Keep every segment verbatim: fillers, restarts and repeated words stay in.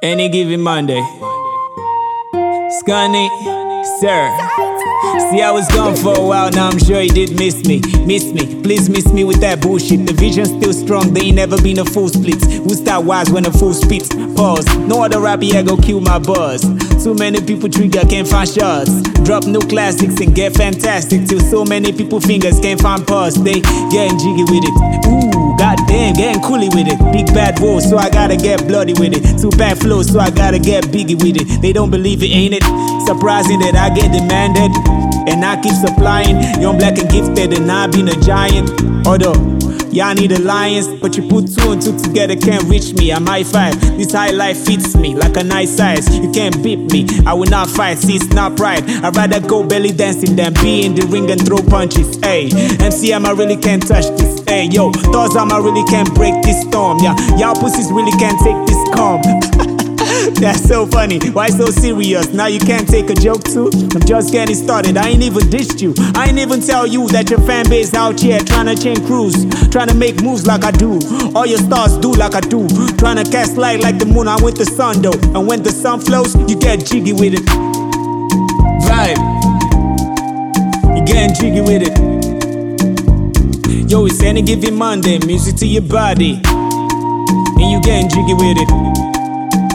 Any given Monday. Scunny, sir. See, I was gone for a while, now I'm sure you did miss me. Miss me, please miss me with that bullshit. The vision's still strong, there ain't never been a full split. Who start wise when a fool spits? Pause. No other rapper here go kill my buzz. Too many people trigger, can't find shots. Drop new classics and get fantastic. Till so many people fingers can't find pause. They getting jiggy with it. Ooh, goddamn, getting coolie with it. Big bad wolf, so I gotta get bloody with it. Too bad flow, so I gotta get biggie with it. They don't believe it, ain't it? Surprising that I get demanded and I keep supplying. Young, black and gifted, and I been a giant. Although y'all need alliance, but you put two and two together can't reach me. I'm high five. This high life fits me like a nice size. You can't beat me. I will not fight. See, it's not pride. I'd rather go belly dancing than be in the ring and throw punches. Hey, M C M, I really can't touch this. Hey, yo, thoughts I really can't break this storm. Yeah, y'all pussies really can't take this calm. That's so funny, why so serious? Now you can't take a joke too? I'm just getting started, I ain't even dished you. I ain't even tell you that your fan base out here trying to chain cruise, trying to make moves like I do. All your stars do like I do, trying to cast light like the moon, I'm with the sun though. And when the sun flows, you get jiggy with it. Vibe, you getting jiggy with it. Yo, it's any given Monday, music to your body, and you getting jiggy with it.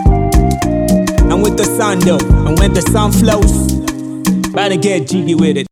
And with the sun though, and when the sun flows, better get jiggy with it.